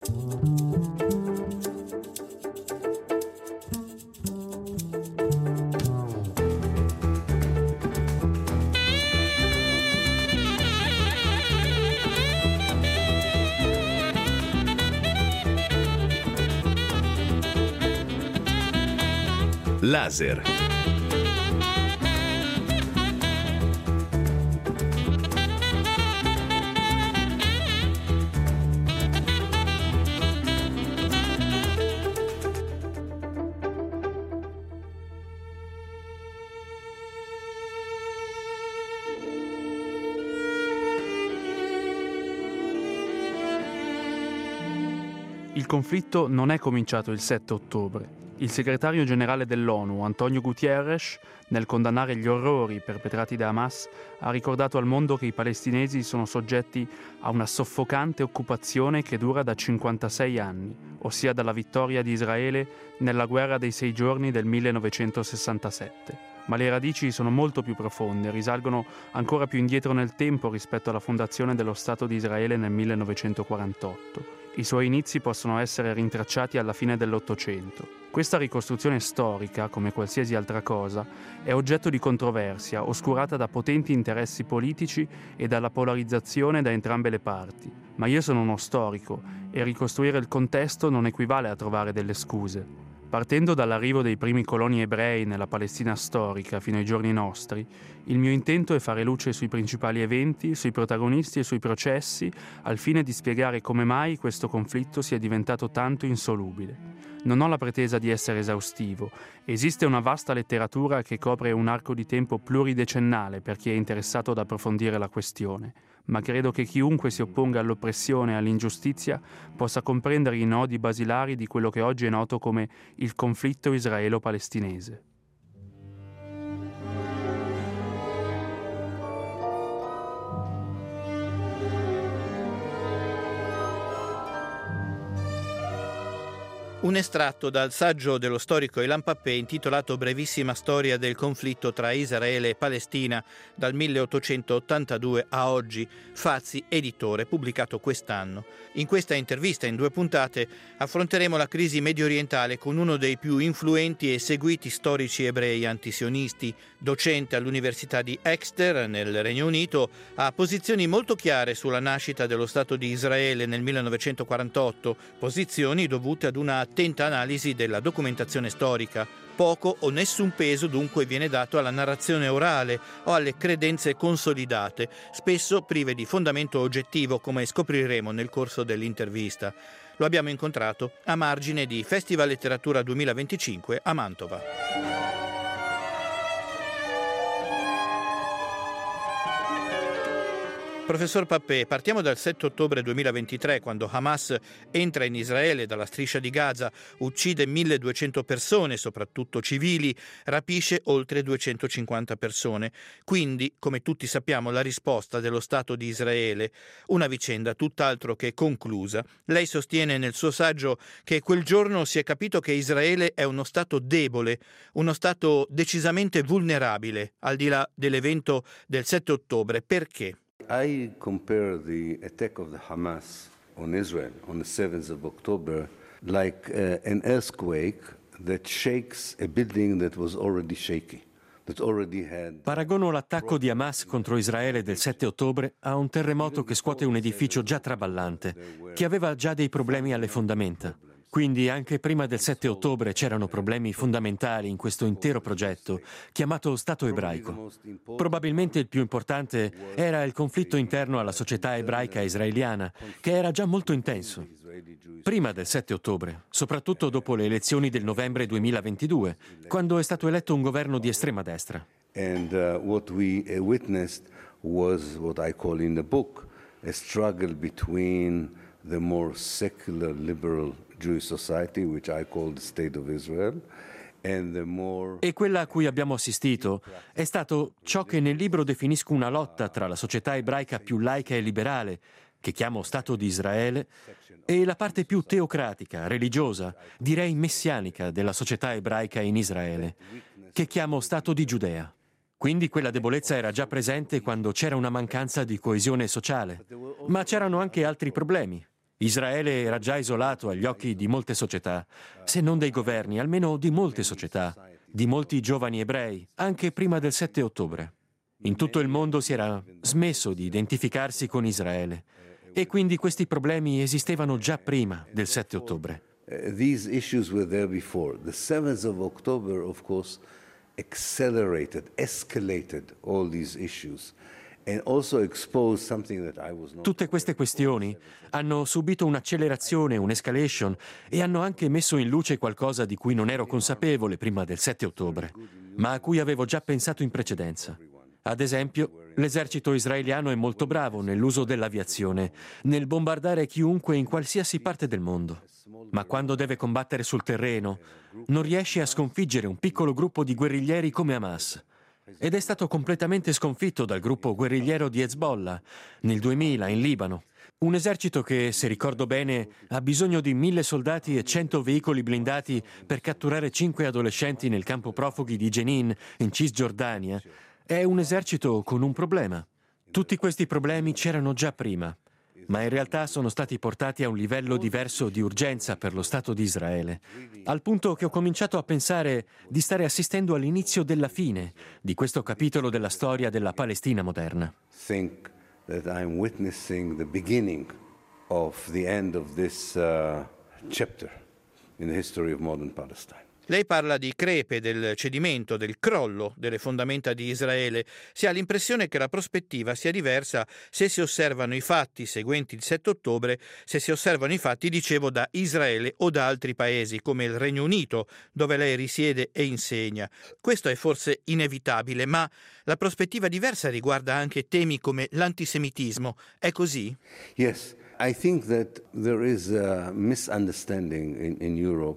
Laser. Il conflitto non è cominciato il 7 ottobre. Il segretario generale dell'ONU, Antonio Guterres, nel condannare gli orrori perpetrati da Hamas, ha ricordato al mondo che i palestinesi sono soggetti a una soffocante occupazione che dura da 56 anni, ossia dalla vittoria di Israele nella guerra dei 6 giorni del 1967. Ma le radici sono molto più profonde, risalgono ancora più indietro nel tempo rispetto alla fondazione dello Stato di Israele nel 1948. I suoi inizi possono essere rintracciati alla fine dell'Ottocento. Questa ricostruzione storica, come qualsiasi altra cosa, è oggetto di controversia, oscurata da potenti interessi politici e dalla polarizzazione da entrambe le parti. Ma io sono uno storico e ricostruire il contesto non equivale a trovare delle scuse. Partendo dall'arrivo dei primi coloni ebrei nella Palestina storica fino ai giorni nostri, il mio intento è fare luce sui principali eventi, sui protagonisti e sui processi, al fine di spiegare come mai questo conflitto sia diventato tanto insolubile. Non ho la pretesa di essere esaustivo. Esiste una vasta letteratura che copre un arco di tempo pluridecennale per chi è interessato ad approfondire la questione, ma credo che chiunque si opponga all'oppressione e all'ingiustizia possa comprendere i nodi basilari di quello che oggi è noto come il conflitto israelo-palestinese. Un estratto dal saggio dello storico Ilan Pappé intitolato Brevissima storia del conflitto tra Israele e Palestina dal 1882 a oggi, Fazzi editore, pubblicato quest'anno. In questa intervista in 2 puntate affronteremo la crisi mediorientale con uno dei più influenti e seguiti storici ebrei antisionisti, docente all'Università di Exeter nel Regno Unito, ha posizioni molto chiare sulla nascita dello Stato di Israele nel 1948, posizioni dovute ad una attenta analisi della documentazione storica. Poco o nessun peso dunque viene dato alla narrazione orale o alle credenze consolidate, spesso prive di fondamento oggettivo, come scopriremo nel corso dell'intervista. Lo abbiamo incontrato a margine di Festival Letteratura 2025 a Mantova. Professor Pappé, partiamo dal 7 ottobre 2023, quando Hamas entra in Israele dalla striscia di Gaza, uccide 1200 persone, soprattutto civili, rapisce oltre 250 persone. Quindi, come tutti sappiamo, la risposta dello Stato di Israele, una vicenda tutt'altro che conclusa. Lei sostiene nel suo saggio che quel giorno si è capito che Israele è uno Stato debole, uno Stato decisamente vulnerabile, al di là dell'evento del 7 ottobre. Perché? I compare the attack of the Hamas on Israel on the 7th of October like an earthquake that shakes a building that was already shaky. Paragono l'attacco di Hamas contro Israele del 7 ottobre a un terremoto che scuote un edificio già traballante, che aveva già dei problemi alle fondamenta. Quindi anche prima del 7 ottobre c'erano problemi fondamentali in questo intero progetto, chiamato Stato ebraico. Probabilmente il più importante era il conflitto interno alla società ebraica israeliana, che era già molto intenso. Prima del 7 ottobre, soprattutto dopo le elezioni del novembre 2022, quando è stato eletto un governo di estrema destra. And what we witnessed was what I call in the book a struggle between the more secular liberal Jewish society, which I call the State of Israel, and the more... E quella a cui abbiamo assistito è stato ciò che nel libro definisco una lotta tra la società ebraica più laica e liberale, che chiamo Stato di Israele, e la parte più teocratica, religiosa, direi messianica della società ebraica in Israele, che chiamo Stato di Giudea. Quindi quella debolezza era già presente quando c'era una mancanza di coesione sociale, ma c'erano anche altri problemi. Israele era già isolato agli occhi di molte società, se non dei governi, almeno di molte società, di molti giovani ebrei, anche prima del 7 ottobre. In tutto il mondo si era smesso di identificarsi con Israele e quindi questi problemi esistevano già prima del 7 ottobre. These issues were there before. The 7th of October, of course, escalated all these issues. Tutte queste questioni hanno subito un'accelerazione, un'escalation e hanno anche messo in luce qualcosa di cui non ero consapevole prima del 7 ottobre, ma a cui avevo già pensato in precedenza. Ad esempio, l'esercito israeliano è molto bravo nell'uso dell'aviazione, nel bombardare chiunque in qualsiasi parte del mondo. Ma quando deve combattere sul terreno, non riesce a sconfiggere un piccolo gruppo di guerriglieri come Hamas. Ed è stato completamente sconfitto dal gruppo guerrigliero di Hezbollah nel 2000 in Libano. Un esercito che, se ricordo bene, ha bisogno di 1000 soldati e 100 veicoli blindati per catturare 5 adolescenti nel campo profughi di Jenin, in Cisgiordania, è un esercito con un problema. Tutti questi problemi c'erano già prima, ma in realtà sono stati portati a un livello diverso di urgenza per lo Stato di Israele, al punto che ho cominciato a pensare di stare assistendo all'inizio della fine di questo capitolo della storia della Palestina moderna. Think that I'm witnessing the beginning of the end of this chapter in the history of modern Palestine. Lei parla di crepe, del cedimento, del crollo delle fondamenta di Israele. Si ha l'impressione che la prospettiva sia diversa se si osservano i fatti seguenti il 7 ottobre, se si osservano i fatti, dicevo, da Israele o da altri paesi, come il Regno Unito, dove lei risiede e insegna. Questo è forse inevitabile, ma la prospettiva diversa riguarda anche temi come l'antisemitismo. È così? Yes, I think that there is a misunderstanding in Europe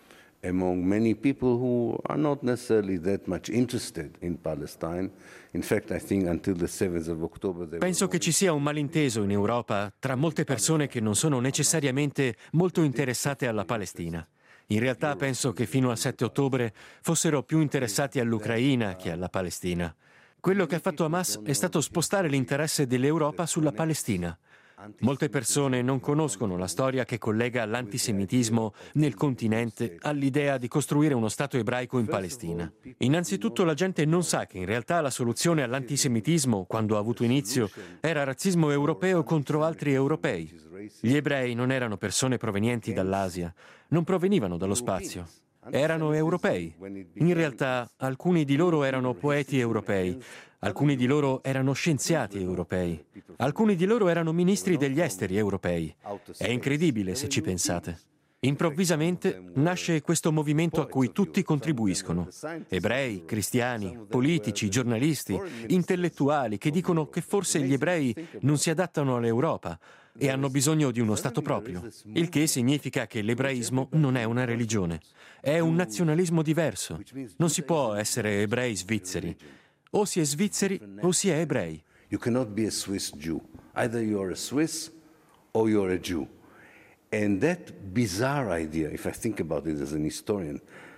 among many people who are not necessarily that much interested in Palestine. In fact, I think until the 7th of October Penso che ci sia un malinteso in Europa tra molte persone che non sono necessariamente molto interessate alla Palestina. In realtà penso che fino al 7 ottobre fossero più interessati all'Ucraina che alla Palestina. Quello che ha fatto Hamas è stato spostare l'interesse dell'Europa sulla Palestina. Molte persone non conoscono la storia che collega l'antisemitismo nel continente all'idea di costruire uno Stato ebraico in Palestina. Innanzitutto la gente non sa che in realtà la soluzione all'antisemitismo, quando ha avuto inizio, era razzismo europeo contro altri europei. Gli ebrei non erano persone provenienti dall'Asia, non provenivano dallo spazio. Erano europei. In realtà alcuni di loro erano poeti europei, alcuni di loro erano scienziati europei, alcuni di loro erano ministri degli esteri europei. È incredibile se ci pensate. Improvvisamente nasce questo movimento a cui tutti contribuiscono. Ebrei, cristiani, politici, giornalisti, intellettuali che dicono che forse gli ebrei non si adattano all'Europa e hanno bisogno di uno Stato proprio, il che significa che l'ebraismo non è una religione, è un nazionalismo diverso. Non si può essere ebrei svizzeri. O si è svizzeri o si è ebrei. You cannot be a Swiss Jew. Either you're a Swiss or you're a Jew. And that bizarre idea, if I think about it as an historian,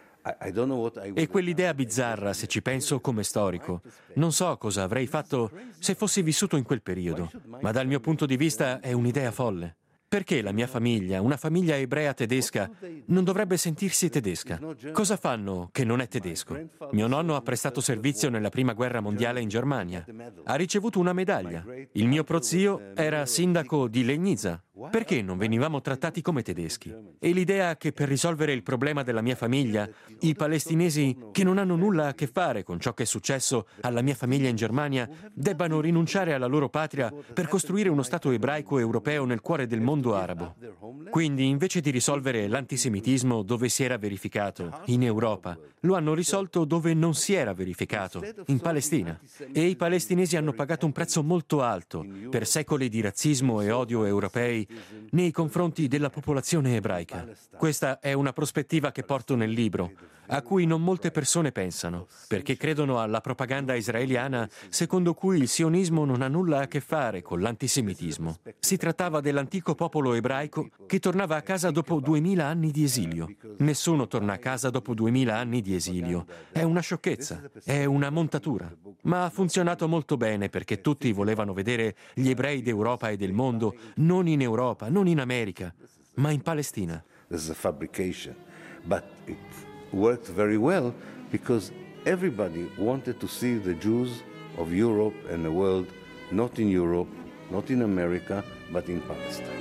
I don't know what I would... E quell'idea bizzarra, se ci penso come storico, non so cosa avrei fatto se fossi vissuto in quel periodo, ma dal mio punto di vista è un'idea folle. Perché la mia famiglia, una famiglia ebrea tedesca, non dovrebbe sentirsi tedesca? Cosa fanno che non è tedesco? Mio nonno ha prestato servizio nella Prima Guerra Mondiale in Germania. Ha ricevuto una medaglia. Il mio prozio era sindaco di Legnica. Perché non venivamo trattati come tedeschi? E l'idea che per risolvere il problema della mia famiglia, i palestinesi, che non hanno nulla a che fare con ciò che è successo alla mia famiglia in Germania, debbano rinunciare alla loro patria per costruire uno Stato ebraico europeo nel cuore del mondo arabo. Quindi, invece di risolvere l'antisemitismo dove si era verificato, in Europa, lo hanno risolto dove non si era verificato, in Palestina. E i palestinesi hanno pagato un prezzo molto alto per secoli di razzismo e odio europei nei confronti della popolazione ebraica. Questa è una prospettiva che porto nel libro, a cui non molte persone pensano, perché credono alla propaganda israeliana secondo cui il sionismo non ha nulla a che fare con l'antisemitismo. Si trattava dell'antico popolo ebraico che tornava a casa dopo 2000 anni di esilio. Nessuno torna a casa dopo 2000 anni di esilio. È una sciocchezza, è una montatura. Ma ha funzionato molto bene perché tutti volevano vedere gli ebrei d'Europa e del mondo non in Europa Europa, non in America, ma in Palestina. This is a fabrication. But it worked very well because everybody wanted to see the Jews of Europe and the world not in Europe, not in America, but in Palestine.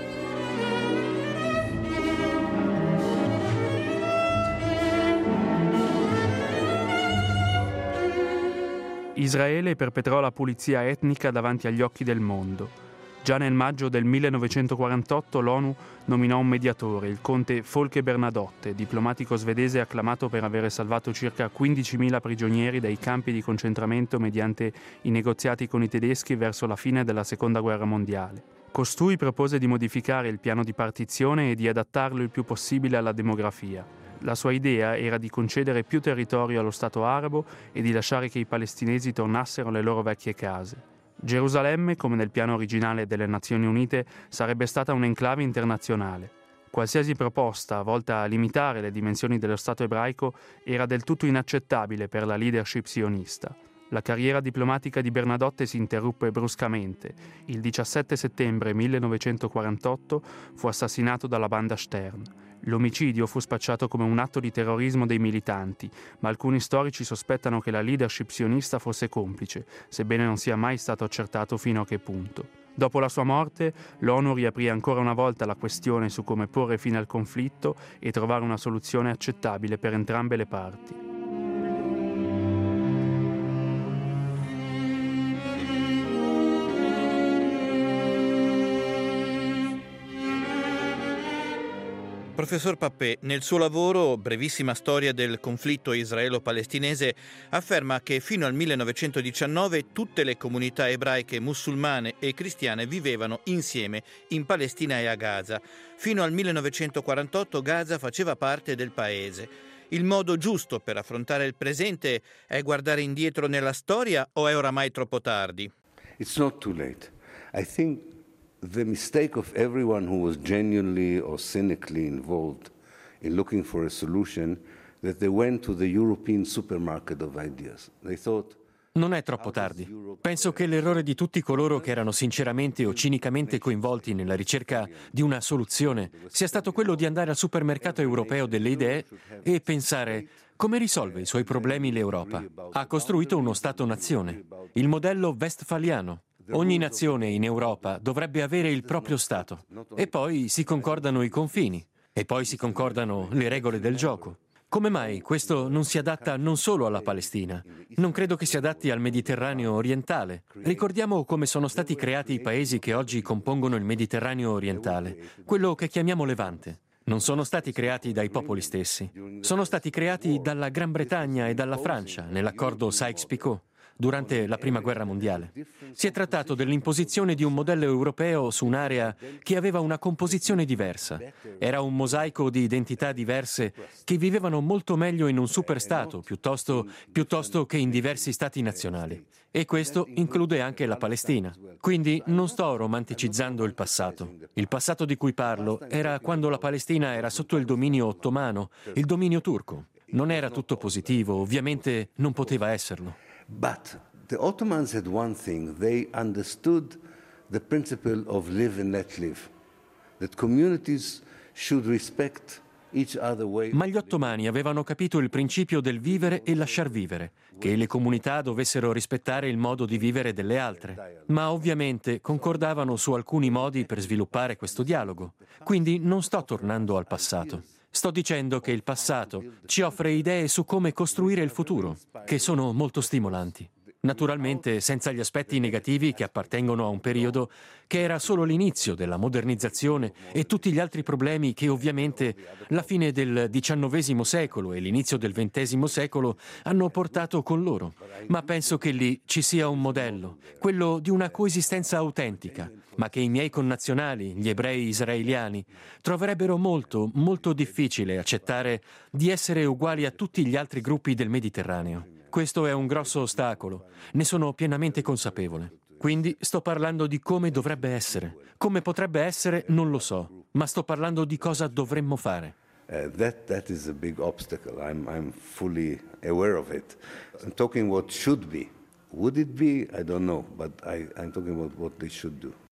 Israele perpetrò la pulizia etnica davanti agli occhi del mondo. Già nel maggio del 1948 l'ONU nominò un mediatore, il conte Folke Bernadotte, diplomatico svedese acclamato per avere salvato circa 15.000 prigionieri dai campi di concentramento mediante i negoziati con i tedeschi verso la fine della Seconda Guerra Mondiale. Costui propose di modificare il piano di partizione e di adattarlo il più possibile alla demografia. La sua idea era di concedere più territorio allo Stato arabo e di lasciare che i palestinesi tornassero alle loro vecchie case. Gerusalemme, come nel piano originale delle Nazioni Unite, sarebbe stata un'enclave internazionale. Qualsiasi proposta volta a limitare le dimensioni dello Stato ebraico era del tutto inaccettabile per la leadership sionista. La carriera diplomatica di Bernadotte si interruppe bruscamente. Il 17 settembre 1948 fu assassinato dalla banda Stern. L'omicidio fu spacciato come un atto di terrorismo dei militanti, ma alcuni storici sospettano che la leadership sionista fosse complice, sebbene non sia mai stato accertato fino a che punto. Dopo la sua morte, l'ONU riaprì ancora una volta la questione su come porre fine al conflitto e trovare una soluzione accettabile per entrambe le parti. Professor Pappé, nel suo lavoro Brevissima storia del conflitto israelo-palestinese afferma che fino al 1919 tutte le comunità ebraiche, musulmane e cristiane vivevano insieme in Palestina e a Gaza. Fino al 1948 Gaza faceva parte del paese. Il modo giusto per affrontare il presente è guardare indietro nella storia o è oramai troppo tardi? It's not too late. I think the mistake of everyone who was genuinely or cynically involved in looking for a solution that they went to the European supermarket of ideas. They thought non è troppo tardi. Penso che l'errore di tutti coloro che erano sinceramente o cinicamente coinvolti nella ricerca di una soluzione sia stato quello di andare al supermercato europeo delle idee e pensare: come risolve i suoi problemi l'Europa? Ha costruito uno Stato-nazione, il modello westfaliano. Ogni nazione in Europa dovrebbe avere il proprio Stato. E poi si concordano i confini. E poi si concordano le regole del gioco. Come mai questo non si adatta non solo alla Palestina? Non credo che si adatti al Mediterraneo orientale. Ricordiamo come sono stati creati i paesi che oggi compongono il Mediterraneo orientale, quello che chiamiamo Levante. Non sono stati creati dai popoli stessi. Sono stati creati dalla Gran Bretagna e dalla Francia nell'accordo Sykes-Picot durante la Prima Guerra Mondiale. Si è trattato dell'imposizione di un modello europeo su un'area che aveva una composizione diversa. Era un mosaico di identità diverse che vivevano molto meglio in un superstato piuttosto che in diversi stati nazionali. E questo include anche la Palestina. Quindi non sto romanticizzando il passato. Il passato di cui parlo era quando la Palestina era sotto il dominio ottomano, il dominio turco. Non era tutto positivo, ovviamente non poteva esserlo. But the Ottomans had one thing. They understood the principle of live and let live. That communities should respect each other way. Ma gli ottomani avevano capito il principio del vivere e lasciar vivere, che le comunità dovessero rispettare il modo di vivere delle altre. Ma ovviamente concordavano su alcuni modi per sviluppare questo dialogo. Quindi non sto tornando al passato. Sto dicendo che il passato ci offre idee su come costruire il futuro, che sono molto stimolanti. Naturalmente senza gli aspetti negativi che appartengono a un periodo che era solo l'inizio della modernizzazione e tutti gli altri problemi che ovviamente la fine del XIX secolo e l'inizio del XX secolo hanno portato con loro. Ma penso che lì ci sia un modello, quello di una coesistenza autentica, ma che i miei connazionali, gli ebrei israeliani, troverebbero molto, molto difficile accettare di essere uguali a tutti gli altri gruppi del Mediterraneo. Questo è un grosso ostacolo, ne sono pienamente consapevole. Quindi sto parlando di come dovrebbe essere. Come potrebbe essere non lo so, ma sto parlando di cosa dovremmo fare. That is a big obstacle. I'm fully aware of it. I'm talking what should be. Would it be? I don't know, but I'm talking about what they should do.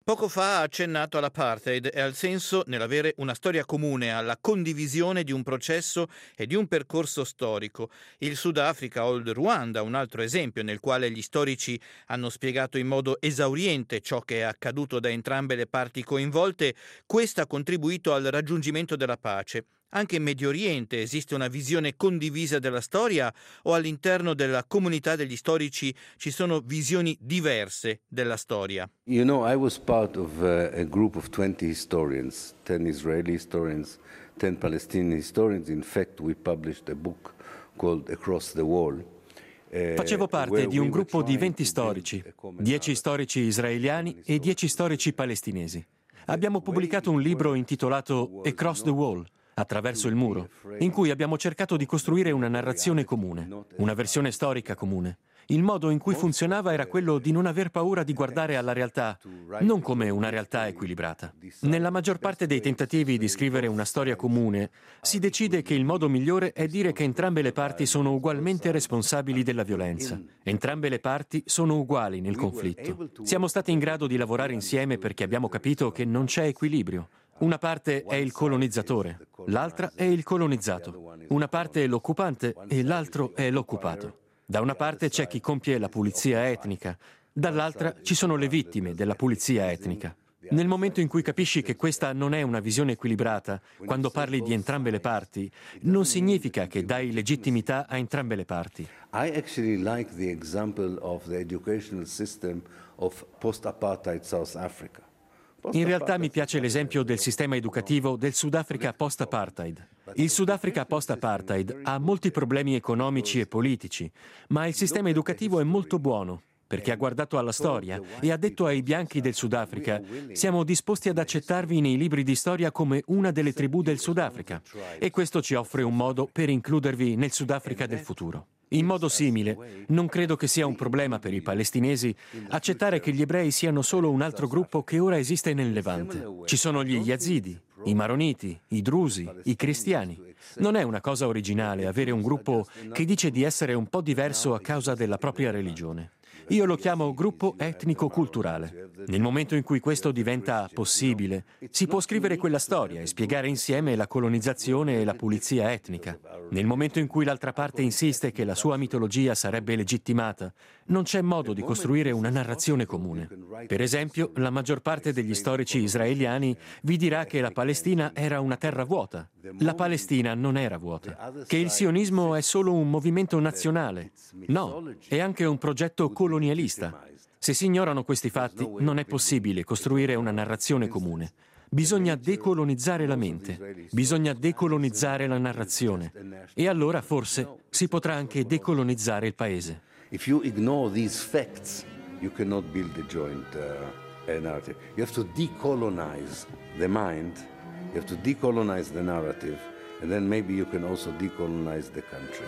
Poco fa ha accennato all'apartheid e al senso nell'avere una storia comune, alla condivisione di un processo e di un percorso storico. Il Sudafrica o il Ruanda, un altro esempio nel quale gli storici hanno spiegato in modo esauriente ciò che è accaduto da entrambe le parti coinvolte, questo ha contribuito al raggiungimento della pace. Anche in Medio Oriente esiste una visione condivisa della storia o all'interno della comunità degli storici ci sono visioni diverse della storia? You know, I was part of a group of 20 historians, 10 Israeli historians, 10 Palestinian historians. In fact, we published a book called Across the Wall. Facevo parte di un gruppo di 20 storici, 10 storici israeliani e 10 storici palestinesi. Abbiamo pubblicato un libro intitolato Across the Wall, attraverso il muro, in cui abbiamo cercato di costruire una narrazione comune, una versione storica comune. Il modo in cui funzionava era quello di non aver paura di guardare alla realtà, non come una realtà equilibrata. Nella maggior parte dei tentativi di scrivere una storia comune, si decide che il modo migliore è dire che entrambe le parti sono ugualmente responsabili della violenza. Entrambe le parti sono uguali nel conflitto. Siamo stati in grado di lavorare insieme perché abbiamo capito che non c'è equilibrio. Una parte è il colonizzatore, l'altra è il colonizzato. Una parte è l'occupante e l'altro è l'occupato. Da una parte c'è chi compie la pulizia etnica, dall'altra ci sono le vittime della pulizia etnica. Nel momento in cui capisci che questa non è una visione equilibrata, quando parli di entrambe le parti, non significa che dai legittimità a entrambe le parti. I actually like the example of the educational system of post-apartheid South Africa. In realtà mi piace l'esempio del sistema educativo del Sudafrica post-apartheid. Il Sudafrica post-apartheid ha molti problemi economici e politici, ma il sistema educativo è molto buono, perché ha guardato alla storia e ha detto ai bianchi del Sudafrica: siamo disposti ad accettarvi nei libri di storia come una delle tribù del Sudafrica, e questo ci offre un modo per includervi nel Sudafrica del futuro. In modo simile, non credo che sia un problema per i palestinesi accettare che gli ebrei siano solo un altro gruppo che ora esiste nel Levante. Ci sono gli Yazidi, i Maroniti, i Drusi, i cristiani. Non è una cosa originale avere un gruppo che dice di essere un po' diverso a causa della propria religione. Io lo chiamo gruppo etnico-culturale. Nel momento in cui questo diventa possibile, si può scrivere quella storia e spiegare insieme la colonizzazione e la pulizia etnica. Nel momento in cui l'altra parte insiste che la sua mitologia sarebbe legittimata, non c'è modo di costruire una narrazione comune. Per esempio, la maggior parte degli storici israeliani vi dirà che la Palestina era una terra vuota. La Palestina non era vuota. Che il sionismo è solo un movimento nazionale. No, è anche un progetto colonialista. Se si ignorano questi fatti, non è possibile costruire una narrazione comune. Bisogna decolonizzare la mente, bisogna decolonizzare la narrazione. E allora forse si potrà anche decolonizzare il paese. If you ignore these facts, you cannot build a joint narrative. You have to decolonize the mind, you have to decolonize the narrative, and then maybe you can also decolonize the country.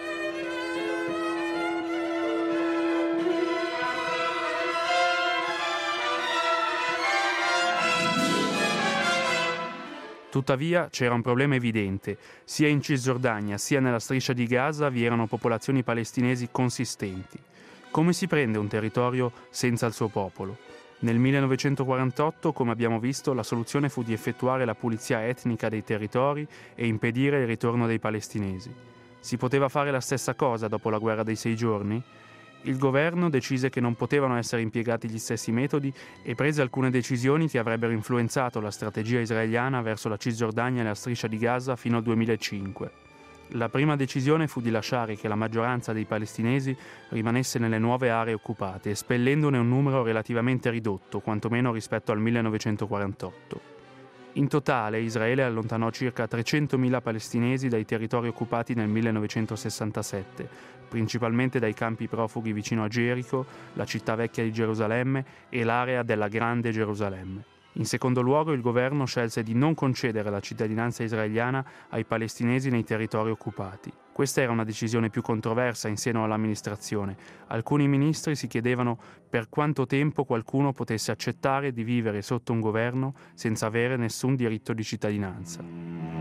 Tuttavia c'era un problema evidente. Sia in Cisgiordania sia nella striscia di Gaza vi erano popolazioni palestinesi consistenti. Come si prende un territorio senza il suo popolo? Nel 1948, come abbiamo visto, la soluzione fu di effettuare la pulizia etnica dei territori e impedire il ritorno dei palestinesi. Si poteva fare la stessa cosa dopo la guerra dei 6 giorni? Il governo decise che non potevano essere impiegati gli stessi metodi e prese alcune decisioni che avrebbero influenzato la strategia israeliana verso la Cisgiordania e la striscia di Gaza fino al 2005. La prima decisione fu di lasciare che la maggioranza dei palestinesi rimanesse nelle nuove aree occupate, espellendone un numero relativamente ridotto, quantomeno rispetto al 1948. In totale Israele allontanò circa 300.000 palestinesi dai territori occupati nel 1967, principalmente dai campi profughi vicino a Gerico, la città vecchia di Gerusalemme e l'area della Grande Gerusalemme. In secondo luogo, il governo scelse di non concedere la cittadinanza israeliana ai palestinesi nei territori occupati. Questa era una decisione più controversa in seno all'amministrazione. Alcuni ministri si chiedevano per quanto tempo qualcuno potesse accettare di vivere sotto un governo senza avere nessun diritto di cittadinanza.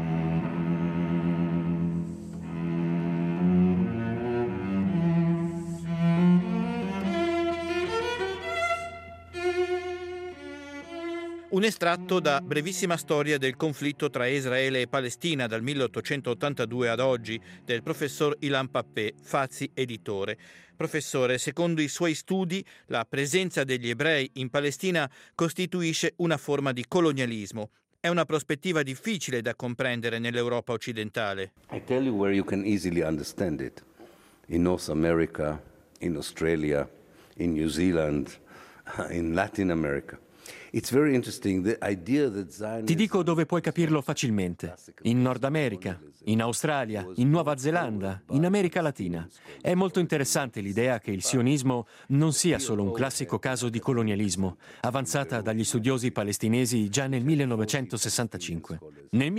Un estratto da Brevissima storia del conflitto tra Israele e Palestina dal 1882 ad oggi del professor Ilan Pappé, Fazi editore. Professore, secondo i suoi studi, la presenza degli ebrei in Palestina costituisce una forma di colonialismo. È una prospettiva difficile da comprendere nell'Europa occidentale. I tell you where you can easily understand it. In North America, in Australia, in New Zealand, in Latin America. Ti dico dove puoi capirlo facilmente. In Nord America, in Australia, in Nuova Zelanda, in America Latina. È molto interessante l'idea che il sionismo non sia solo un classico caso di colonialismo, avanzata dagli studiosi palestinesi già nel 1965. Nel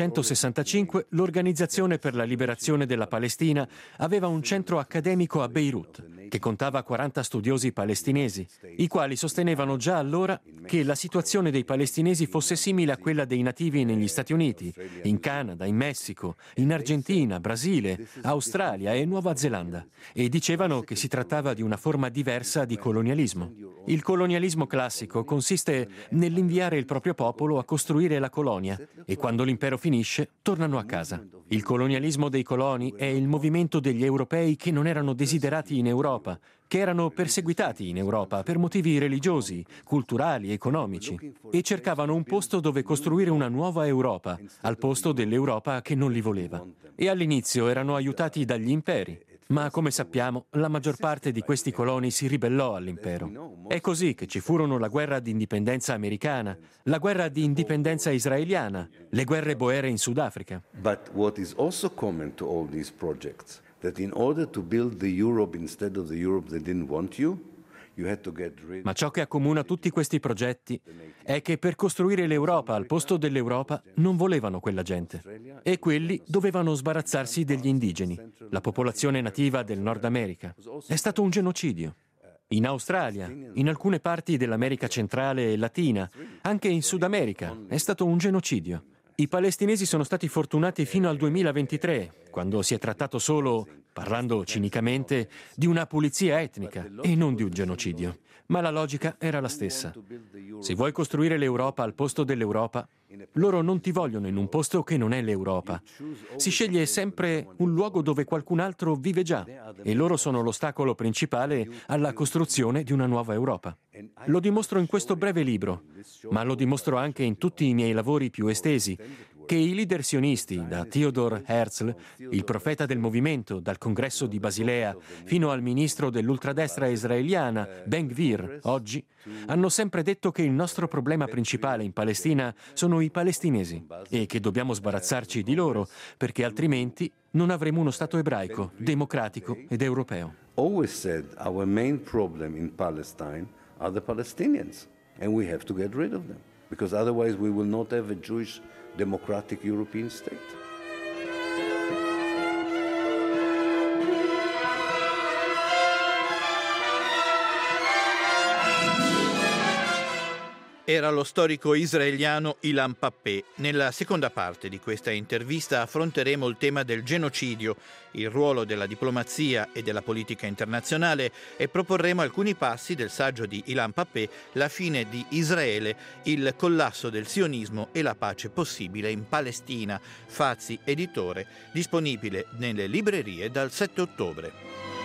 1965 l'Organizzazione per la Liberazione della Palestina aveva un centro accademico a Beirut, che contava 40 studiosi palestinesi, i quali sostenevano già allora che la situazione dei palestinesi fosse simile a quella dei nativi negli Stati Uniti, in Canada, in Messico, in Argentina, Brasile, Australia e Nuova Zelanda, e dicevano che si trattava di una forma diversa di colonialismo. Il colonialismo classico consiste nell'inviare il proprio popolo a costruire la colonia e quando l'impero finisce tornano a casa. Il colonialismo dei coloni è il movimento degli europei che non erano desiderati in Europa, che erano perseguitati in Europa per motivi religiosi, culturali, economici, e cercavano un posto dove costruire una nuova Europa, al posto dell'Europa che non li voleva. E all'inizio erano aiutati dagli imperi, ma come sappiamo la maggior parte di questi coloni si ribellò all'impero. È così che ci furono la guerra di indipendenza americana, la guerra di indipendenza israeliana, le guerre boere in Sudafrica. But what is also common to all these projects, that in order to build the Europe instead of the Europe they didn't want you had to get rid. Ma ciò che accomuna tutti questi progetti è che per costruire l'Europa al posto dell'Europa non volevano quella gente. E quelli dovevano sbarazzarsi degli indigeni, la popolazione nativa del Nord America. È stato un genocidio. In Australia, in alcune parti dell'America centrale e latina, anche in Sud America, è stato un genocidio. I palestinesi sono stati fortunati fino al 2023, quando si è trattato solo, parlando cinicamente, di una pulizia etnica e non di un genocidio. Ma la logica era la stessa. Se vuoi costruire l'Europa al posto dell'Europa, loro non ti vogliono in un posto che non è l'Europa. Si sceglie sempre un luogo dove qualcun altro vive già e loro sono l'ostacolo principale alla costruzione di una nuova Europa. Lo dimostro in questo breve libro, ma lo dimostro anche in tutti i miei lavori più estesi, che i leader sionisti, da Theodor Herzl, il profeta del movimento, dal congresso di Basilea, fino al ministro dell'ultradestra israeliana, Ben Gvir, oggi, hanno sempre detto che il nostro problema principale in Palestina sono i palestinesi e che dobbiamo sbarazzarci di loro, perché altrimenti non avremo uno Stato ebraico, democratico ed europeo. Always said our main problem in Palestine are the Palestinians, and we have to get rid of them, because otherwise we will not have a Jewish democratic European state. Era lo storico israeliano Ilan Pappé. Nella seconda parte di questa intervista affronteremo il tema del genocidio, il ruolo della diplomazia e della politica internazionale e proporremo alcuni passi del saggio di Ilan Pappé, La fine di Israele, il collasso del sionismo e la pace possibile in Palestina. Fazi editore, disponibile nelle librerie dal 7 ottobre.